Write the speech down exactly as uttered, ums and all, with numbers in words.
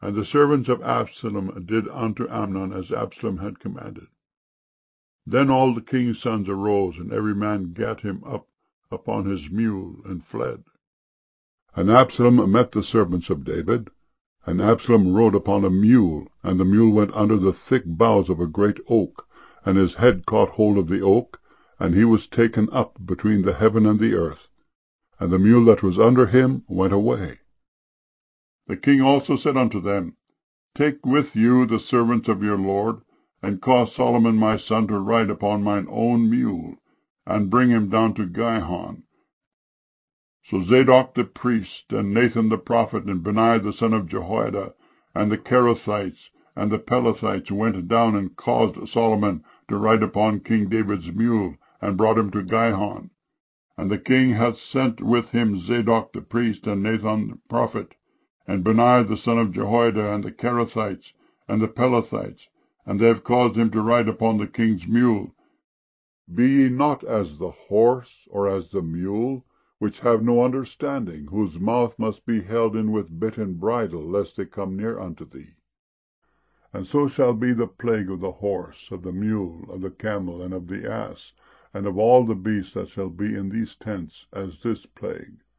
And the servants of Absalom did unto Amnon as Absalom had commanded. Then all the king's sons arose, and every man gat him up upon his mule, and fled. And Absalom met the servants of David, and Absalom rode upon a mule, and the mule went under the thick boughs of a great oak, and his head caught hold of the oak, and he was taken up between the heaven and the earth, and the mule that was under him went away. The king also said unto them, Take with you the servants of your lord, and cause Solomon my son to ride upon mine own mule, and bring him down to Gihon. So Zadok the priest, and Nathan the prophet, and Benaiah the son of Jehoiada, and the Kerethites, and the Pelethites went down and caused Solomon to ride upon King David's mule, and brought him to Gihon. And the king hath sent with him Zadok the priest, and Nathan the prophet, and Benaiah the son of Jehoiada, and the Kerethites, and the Pelethites, and they have caused him to ride upon the king's mule. Be ye not as the horse, or as the mule, which have no understanding, whose mouth must be held in with bit and bridle, lest they come near unto thee. And so shall be the plague of the horse, of the mule, of the camel, and of the ass, and of all the beasts that shall be in these tents, as this plague.